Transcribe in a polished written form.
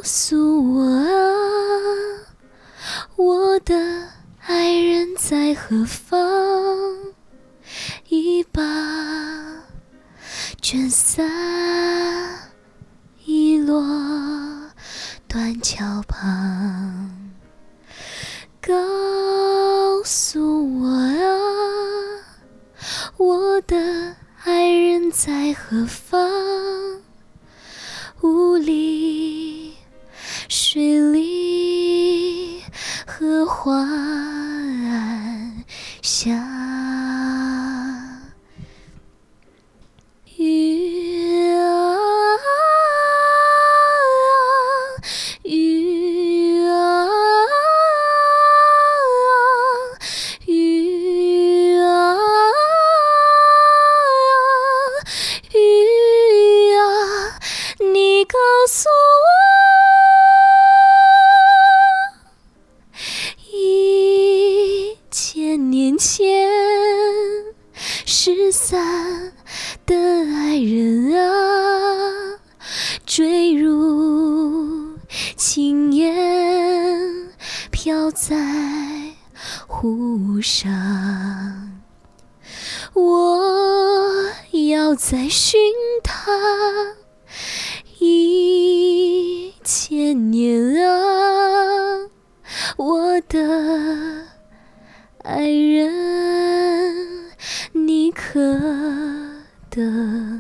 诉我啊，我的爱人在何方？一把卷伞遗落断桥旁，告诉我啊，我的爱人在何方？雾里水里荷花岸下，雨啊雨啊雨啊雨啊，你告诉我1000年前失散的爱人啊，坠入轻烟飘在湖上，我要再寻他1000年啊，我的爱人，你可得